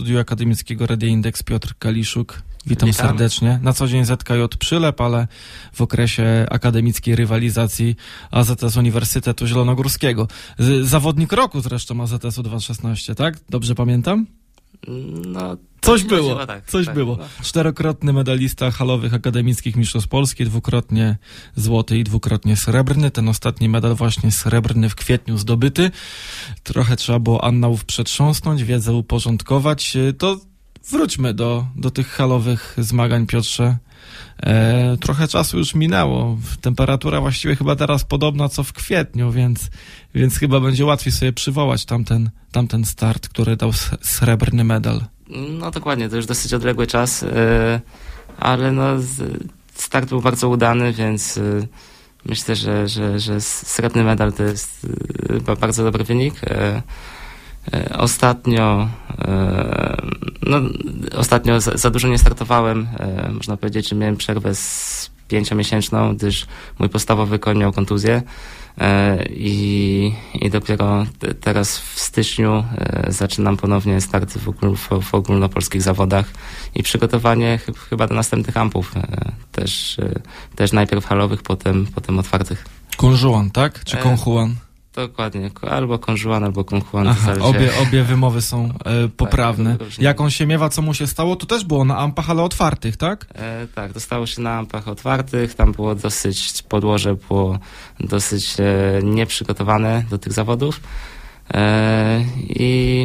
studiu akademickiego Radia Indeks Piotr Kaliszuk. Witam serdecznie. Na co dzień ZKJ Przylep, ale w okresie akademickiej rywalizacji AZS Uniwersytetu Zielonogórskiego. Zawodnik roku zresztą AZS-u 2016, tak? Dobrze pamiętam? No, coś było. No. Czterokrotny medalista halowych akademickich mistrzostw Polski, dwukrotnie złoty i dwukrotnie srebrny. Ten ostatni medal właśnie srebrny w kwietniu zdobyty. Trochę trzeba było annałów przetrząsnąć, wiedzę uporządkować. To wróćmy do tych halowych zmagań, Piotrze. Trochę czasu już minęło. Temperatura właściwie chyba teraz podobna co w kwietniu, więc chyba będzie łatwiej sobie przywołać tamten start, który dał srebrny medal. No dokładnie, to już dosyć odległy czas, ale no start był bardzo udany, więc myślę, że srebrny medal to jest bardzo dobry wynik. Ostatnio za dużo nie startowałem, można powiedzieć, że miałem przerwę 5-miesięczną, gdyż mój podstawowy koń miał kontuzję i dopiero teraz w styczniu zaczynam ponownie starty w ogólnopolskich zawodach i przygotowanie chyba do następnych ampów, też najpierw halowych, potem otwartych. Konżuan, tak? Czy Konhuan? Dokładnie, albo Konżuan, albo Konhuan. Obie wymowy są poprawne. Tak, jak on się miewa, co mu się stało? To też było na ampach, ale otwartych, tak? Tak, dostało się na ampach otwartych. Tam było podłoże było dosyć nieprzygotowane do tych zawodów. I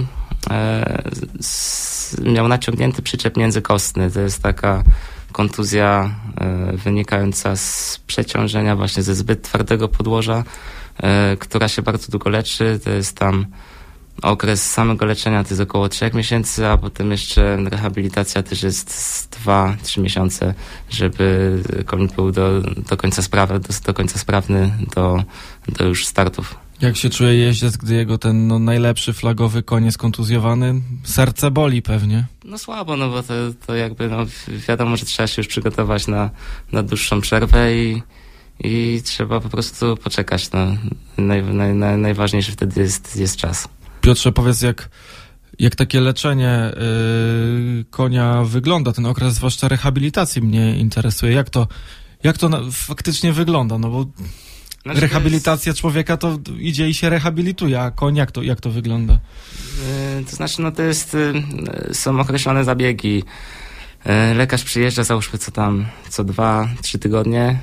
miał naciągnięty przyczep międzykostny. To jest taka kontuzja wynikająca z przeciążenia właśnie ze zbyt twardego podłoża, która się bardzo długo leczy. To jest tam okres samego leczenia, to jest około 3 miesięcy, a potem jeszcze rehabilitacja też jest 2-3 miesiące, żeby koń był do końca sprawny do już startów. Jak się czuje jeździec, gdy jego ten najlepszy flagowy koń jest kontuzjowany? Serce boli pewnie. No słabo, no bo to jakby wiadomo, że trzeba się już przygotować na dłuższą przerwę i trzeba po prostu poczekać. No. Najważniejszy wtedy jest czas. Piotrze, powiedz, jak takie leczenie konia wygląda, ten okres, zwłaszcza rehabilitacji mnie interesuje. Jak to faktycznie wygląda? No bo rehabilitacja człowieka to idzie i się rehabilituje, a koń jak to wygląda? To znaczy, no to są określone zabiegi. Lekarz przyjeżdża, załóżmy co 2-3 tygodnie,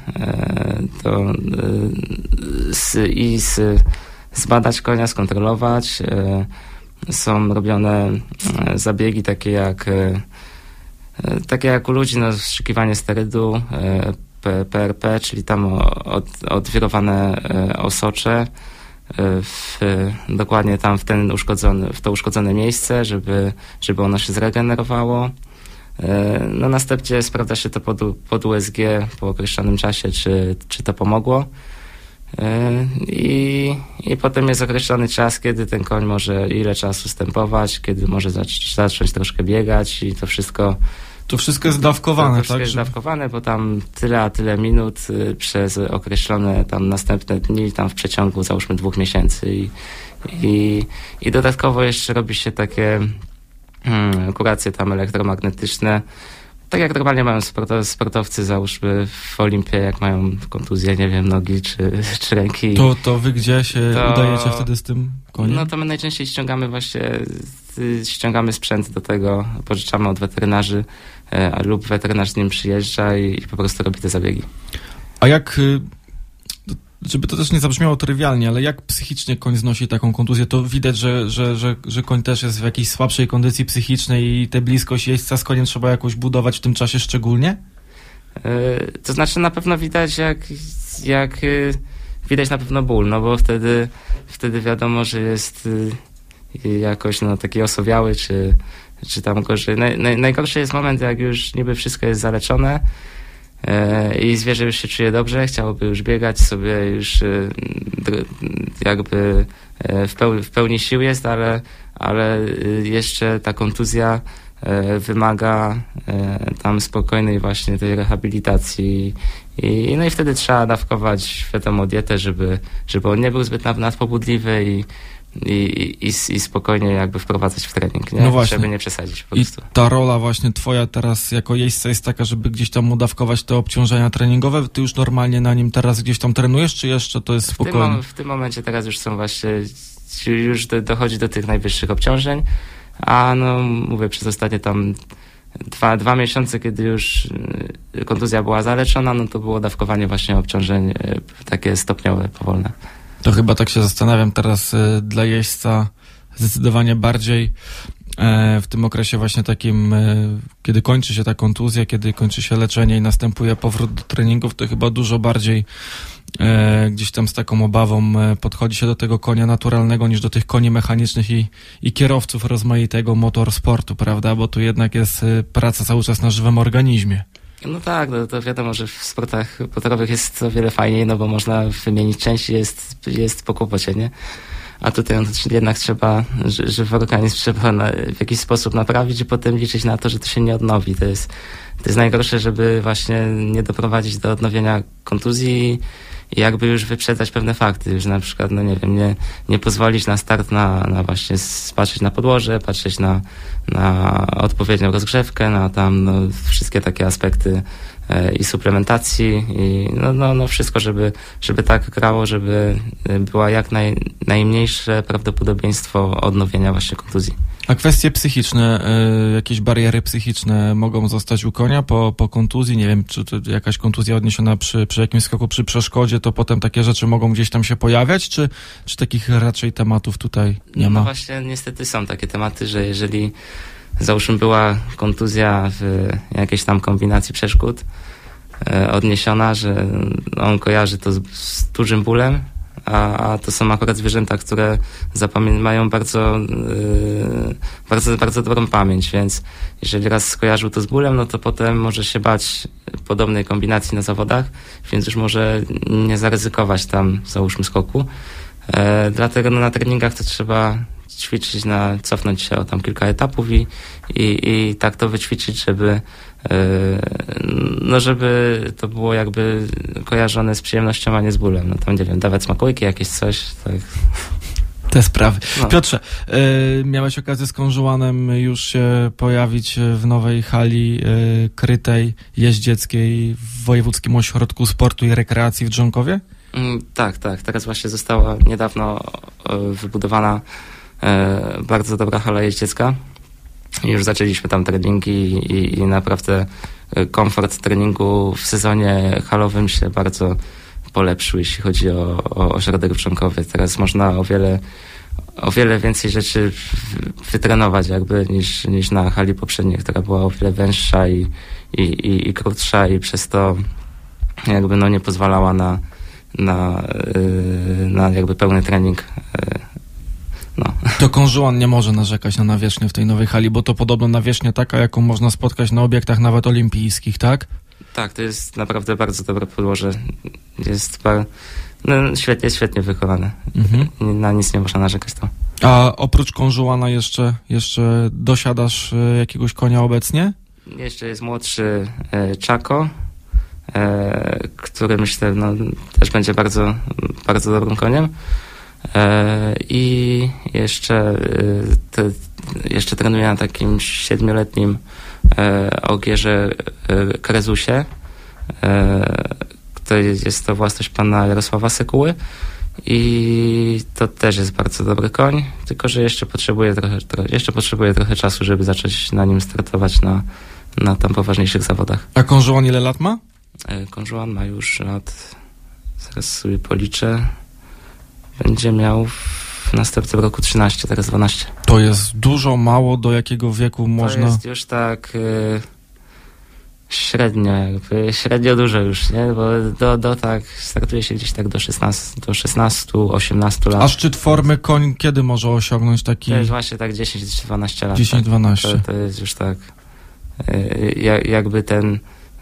zbadać konia, skontrolować. Są robione zabiegi takie jak u ludzi, no, wstrzykiwanie sterydu, PRP, czyli tam odwirowane osocze, dokładnie tam w to uszkodzone miejsce, żeby ono się zregenerowało. No następnie sprawdza się to pod USG po określonym czasie, czy to pomogło. I potem jest określony czas, kiedy ten koń może ile czasu stępować, kiedy może zacząć troszkę biegać i to wszystko jest dawkowane, tak? To jest dawkowane, bo tam tyle minut przez określone tam następne dni, tam w przeciągu załóżmy 2 miesięcy i dodatkowo jeszcze robi się takie kuracje tam elektromagnetyczne. Tak jak normalnie mają sportowcy, załóżmy w Olimpie, jak mają kontuzję, nie wiem, nogi czy ręki. To wy gdzie się udajecie wtedy z tym koniem? No to my najczęściej ściągamy sprzęt do tego, pożyczamy od weterynarzy lub weterynarz z nim przyjeżdża i po prostu robi te zabiegi. A jak, żeby to też nie zabrzmiało trywialnie, ale jak psychicznie koń znosi taką kontuzję? To widać, że koń też jest w jakiejś słabszej kondycji psychicznej i tę bliskość jeźdźca z koniem trzeba jakoś budować w tym czasie szczególnie? To znaczy na pewno widać jak widać na pewno ból, no bo wtedy wiadomo, że jest jakoś taki osowiały, czy tam gorzej. Najgorszy jest moment, jak już niby wszystko jest zaleczone i zwierzę już się czuje dobrze, chciałoby już biegać sobie, już jakby w pełni sił jest, ale jeszcze ta kontuzja wymaga tam spokojnej właśnie tej rehabilitacji no i wtedy trzeba dawkować, wiadomo, dietę, żeby on nie był zbyt nadpobudliwy i spokojnie jakby wprowadzać w trening, nie? No właśnie. Żeby nie przesadzić po prostu. I ta rola właśnie twoja teraz jako jeźdźca jest taka, żeby gdzieś tam udawkować te obciążenia treningowe? Ty już normalnie na nim teraz gdzieś tam trenujesz, czy jeszcze to jest spokojnie? W tym momencie teraz już są właśnie, już dochodzi do tych najwyższych obciążeń, a no mówię, przez ostatnie tam dwa miesiące, kiedy już kontuzja była zaleczona, no to było dawkowanie właśnie obciążeń takie stopniowe, powolne. To chyba tak się zastanawiam teraz dla jeźdźca zdecydowanie bardziej w tym okresie właśnie takim, kiedy kończy się ta kontuzja, kiedy kończy się leczenie i następuje powrót do treningów, to chyba dużo bardziej gdzieś tam z taką obawą podchodzi się do tego konia naturalnego niż do tych koni mechanicznych i kierowców rozmaitego motorsportu, prawda? Bo tu jednak jest praca cały czas na żywym organizmie. No tak, no to wiadomo, że w sportach motorowych jest o wiele fajniej, no bo można wymienić części, jest po kłopocie, nie? A tutaj no, jednak trzeba, żywy organizm trzeba w jakiś sposób naprawić i potem liczyć na to, że to się nie odnowi. To jest najgorsze, żeby właśnie nie doprowadzić do odnowienia kontuzji i jakby już wyprzedzać pewne fakty. Już na przykład, no nie wiem, nie pozwolić na start na właśnie patrzeć na podłoże, patrzeć na odpowiednią rozgrzewkę, na tam no, wszystkie takie aspekty i suplementacji i no wszystko, żeby tak grało, żeby była jak najmniejsze prawdopodobieństwo odnowienia właśnie kontuzji. A kwestie psychiczne, jakieś bariery psychiczne mogą zostać u konia po kontuzji? Nie wiem, czy to jakaś kontuzja odniesiona przy jakimś skoku, przy przeszkodzie, to potem takie rzeczy mogą gdzieś tam się pojawiać, czy takich raczej tematów tutaj nie ma? No właśnie, niestety są takie tematy, że jeżeli załóżmy była kontuzja w jakiejś tam kombinacji przeszkód odniesiona, że on kojarzy to z dużym bólem, a to są akurat zwierzęta, które mają bardzo dobrą pamięć, więc jeżeli raz skojarzył to z bólem, no to potem może się bać podobnej kombinacji na zawodach, więc już może nie zaryzykować tam, załóżmy, skoku. Dlatego no, na treningach to trzeba ćwiczyć, cofnąć się o tam kilka etapów i tak to wyćwiczyć, żeby to było jakby kojarzone z przyjemnością, a nie z bólem. No tam, nie wiem, dawać smakołyki, jakieś coś, tak. Te sprawy. No. Piotrze, miałeś okazję z Konżułanem już się pojawić w nowej hali krytej jeździeckiej w Wojewódzkim Ośrodku Sportu i Rekreacji w Drzonkowie? Tak. Teraz właśnie została niedawno wybudowana bardzo dobra hala jeździecka. Już zaczęliśmy tam treningi i naprawdę komfort treningu w sezonie halowym się bardzo polepszył, jeśli chodzi o ośrodek w Drzonkowie. Teraz można o wiele więcej rzeczy wytrenować jakby niż na hali poprzedniej, która była o wiele węższa i krótsza i przez to jakby no nie pozwalała na jakby pełny trening. No. To Konżułan nie może narzekać na nawierzchnię w tej nowej hali, bo to podobno nawierzchnia taka, jaką można spotkać na obiektach nawet olimpijskich, tak? Tak, to jest naprawdę bardzo dobre podłoże. Jest świetnie wykonane. Mhm. Na nic nie można narzekać tam. A oprócz Konżułana jeszcze dosiadasz jakiegoś konia obecnie? Jeszcze jest młodszy Chaco, który myślę też będzie bardzo, bardzo dobrym koniem. I jeszcze trenuję na takim 7-letnim Ogierze Krezusie. Jest to własność pana Jarosława Sekuły i to też jest bardzo dobry koń, tylko że jeszcze potrzebuję trochę czasu, żeby zacząć na nim startować na tam poważniejszych zawodach. A Konżułan ile lat ma? Konżułan ma już lat, zaraz sobie policzę, będzie miał w następnym roku 13, teraz 12. To jest dużo, mało, do jakiego wieku można? To jest już tak średnio dużo już, nie? Bo do tak startuje się gdzieś tak do 16-18 lat. A szczyt formy koń kiedy może osiągnąć taki? To jest właśnie tak 10-12 lat. 10-12. Tak. To jest już tak jakby ten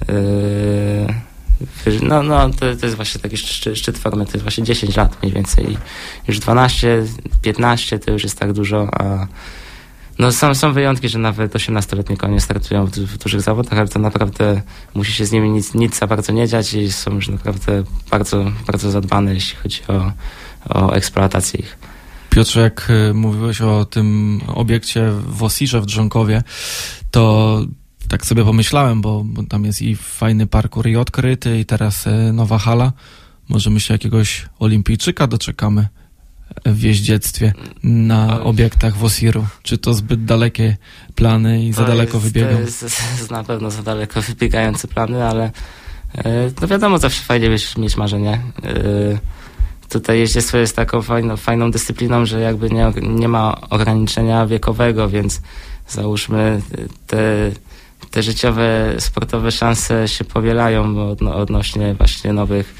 to jest właśnie taki szczyt formy, to jest właśnie 10 lat mniej więcej. Już 12-15 to już jest tak dużo, a no są wyjątki, że nawet 18-letnie konie startują w dużych zawodach, ale to naprawdę musi się z nimi nic za bardzo nie dziać i są już naprawdę bardzo, bardzo zadbane, jeśli chodzi o eksploatację ich. Piotrze, jak mówiłeś o tym obiekcie w Osirze w Drzonkowie, to tak sobie pomyślałem, bo tam jest i fajny parkour i odkryty, i teraz nowa hala. Może my się jakiegoś olimpijczyka doczekamy w jeździectwie na obiektach w Osiru. Czy to zbyt dalekie plany i za daleko wybiegą? To jest na pewno za daleko wybiegające plany, ale no wiadomo, zawsze fajnie mieć marzenie. Tutaj jeździectwo jest taką fajną dyscypliną, że jakby nie ma ograniczenia wiekowego, więc załóżmy te życiowe, sportowe szanse się powielają odnośnie właśnie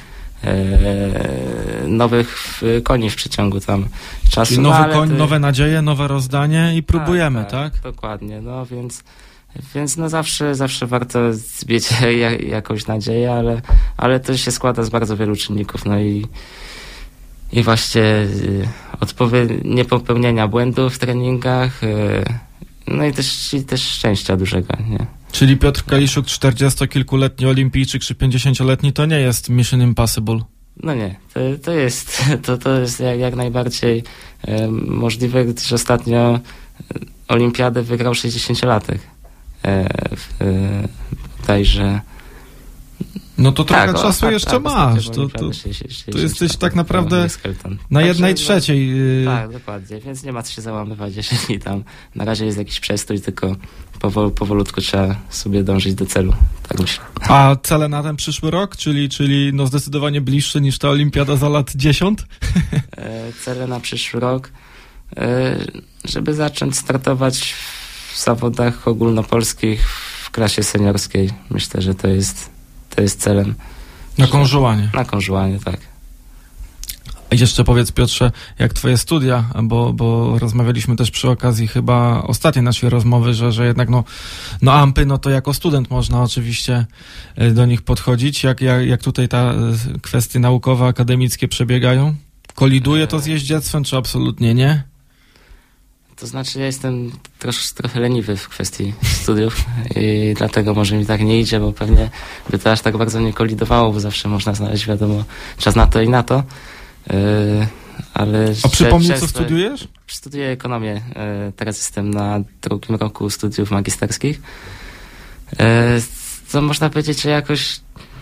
nowych koni w przeciągu tam czasu. Czyli nowy koń, nowe nadzieje, nowe rozdanie i próbujemy, tak? Dokładnie, no więc no zawsze warto mieć jakąś nadzieję, ale to się składa z bardzo wielu czynników, no i właśnie niepopełnienia błędów w treningach, no i też szczęścia dużego, nie? Czyli Piotr Kaliszuk, 40-kilkuletni olimpijczyk czy 50-letni, to nie jest Mission Impossible? No nie, to jest jak najbardziej możliwe, gdyż ostatnio olimpiadę wygrał 60-latek. Bodajże... No to trochę czasu jeszcze masz. To jesteś tak naprawdę na 1/3. Tak, dokładnie, więc nie ma co się załamywać, jeżeli tam na razie jest jakiś przestój, tylko powolutku trzeba sobie dążyć do celu, tak myślę. A cele na ten przyszły rok, czyli no zdecydowanie bliższe niż ta olimpiada za lat 10? Cele na przyszły rok, żeby zacząć startować w zawodach ogólnopolskich w klasie seniorskiej. Myślę, że to jest celem. Na Konżułanie. Na Konżułanie, tak. A jeszcze powiedz, Piotrze, jak twoje studia, bo rozmawialiśmy też przy okazji chyba ostatniej naszej rozmowy, że jednak no ampy, no to jako student można oczywiście do nich podchodzić. Jak tutaj ta kwestie naukowe, akademickie przebiegają? Koliduje to z jeździectwem, czy absolutnie nie? To znaczy ja jestem trochę leniwy w kwestii studiów i dlatego może mi tak nie idzie, bo pewnie by to aż tak bardzo nie kolidowało, bo zawsze można znaleźć, wiadomo, czas na to i na to. Ale a przypomnij, co studiujesz? Studiuję ekonomię. Teraz jestem na 2. roku studiów magisterskich. Co można powiedzieć, że jakoś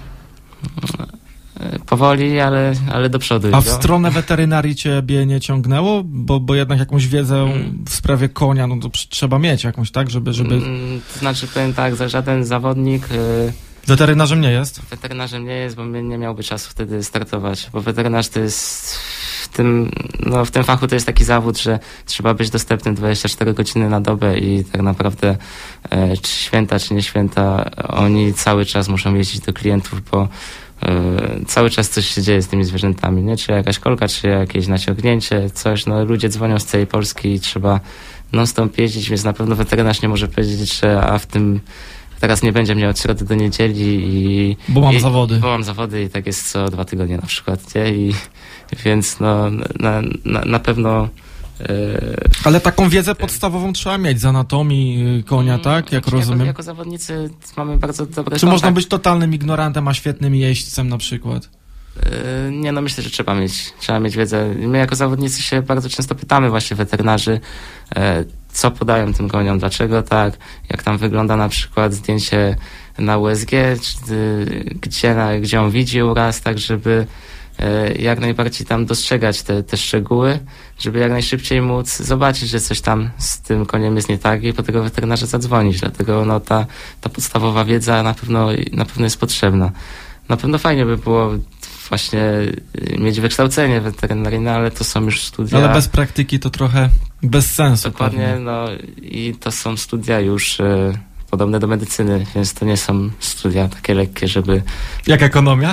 powoli, ale do przodu. A w stronę weterynarii ciebie nie ciągnęło? Bo jednak jakąś wiedzę w sprawie konia, no to trzeba mieć jakąś, tak? Żeby... To znaczy, powiem tak, żaden zawodnik... Weterynarzem nie jest? Weterynarzem nie jest, bo nie miałby czasu wtedy startować, bo weterynarz to jest w tym fachu to jest taki zawód, że trzeba być dostępnym 24 godziny na dobę i tak naprawdę czy święta, czy nie święta, oni cały czas muszą jeździć do klientów, bo cały czas coś się dzieje z tymi zwierzętami, nie? Czy jakaś kolka, czy jakieś naciągnięcie, coś, no ludzie dzwonią z całej Polski i trzeba non-stop jeździć, więc na pewno weterynarz nie może powiedzieć, że teraz nie będzie mnie od środy do niedzieli Bo mam zawody. Bo mam zawody i tak jest co 2 tygodnie na przykład, nie? Więc no na pewno... Ale taką wiedzę podstawową trzeba mieć z anatomii konia, tak? Jak rozumiem. Jako zawodnicy mamy bardzo dobre Czy kontakt. Można być totalnym ignorantem, a świetnym jeźdźcem na przykład? Nie, no myślę, że trzeba mieć wiedzę. My jako zawodnicy się bardzo często pytamy właśnie weterynarzy, co podają tym koniom, dlaczego tak, jak tam wygląda na przykład zdjęcie na USG, gdzie on widzi uraz, tak żeby jak najbardziej tam dostrzegać te szczegóły, żeby jak najszybciej móc zobaczyć, że coś tam z tym koniem jest nie tak i po tego weterynarza zadzwonić. Dlatego no, ta podstawowa wiedza na pewno jest potrzebna. Na pewno fajnie by było właśnie mieć wykształcenie weterynaryjne, ale to są już studia... Ale bez praktyki to trochę bez sensu. Dokładnie, pewnie. No i to są studia już podobne do medycyny, więc to nie są studia takie lekkie, żeby... Jak ekonomia?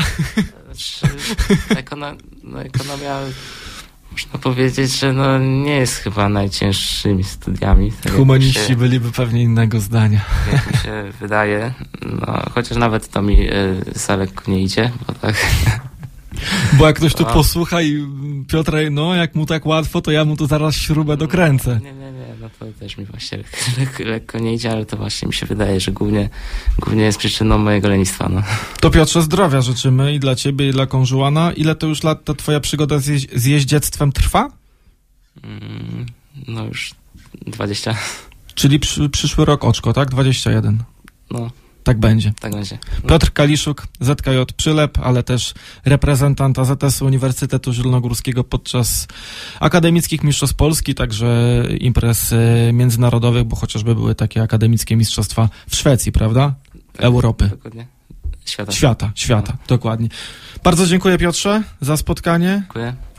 Ekonomia, można powiedzieć, że no nie jest chyba najcięższymi studiami. Tak humaniści byliby pewnie innego zdania. Jak mi się wydaje, no chociaż nawet to mi za lekko nie idzie, bo tak... Bo jak ktoś tu posłucha i Piotr, no jak mu tak łatwo, to ja mu tu zaraz śrubę dokręcę. Nie, no to też mi właśnie lekko nie idzie, ale to właśnie mi się wydaje, że głównie jest przyczyną mojego lenistwa. No. To Piotrze, zdrowia życzymy i dla ciebie, i dla Konżułana. Ile to już lat ta twoja przygoda z jeździectwem trwa? No już 20. Czyli przyszły rok oczko, tak? 21. No, Tak będzie. tak będzie. Piotr Kaliszuk, ZKJ Przylep, ale też reprezentant AZS-u Uniwersytetu Zielonogórskiego podczas akademickich mistrzostw Polski, także imprez międzynarodowych, bo chociażby były takie akademickie mistrzostwa w Szwecji, prawda? Tak, Europy. Dokładnie. Świata. Świata, dokładnie. Bardzo dziękuję, Piotrze, za spotkanie. Dziękuję.